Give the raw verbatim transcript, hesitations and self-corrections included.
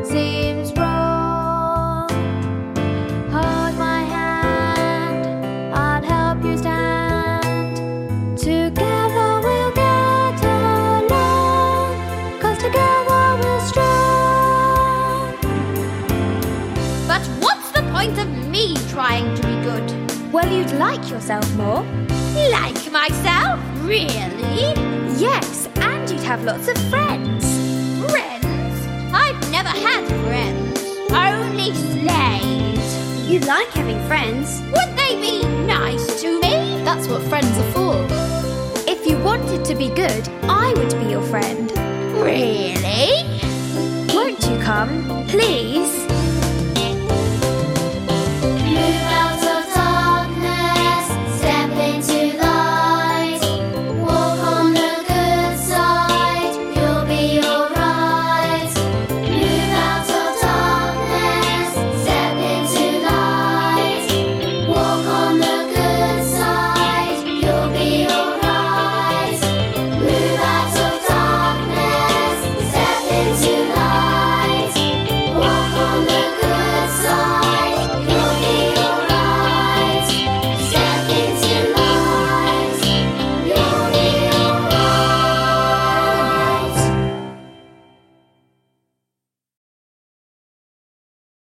seems wrong. Hold my hand, I'll help you stand. Together we'll get along, 'cause together we're strong. But what's the point of me trying to be good? Well, you'd like yourself more. Like myself? Really? Yes, and you'd have lots of friends. Friends? I've never had friends. Only slaves. You like having friends. Would they be nice to me? That's what friends are for. If you wanted to be good, I would be your friend. Really? Won't you come, please?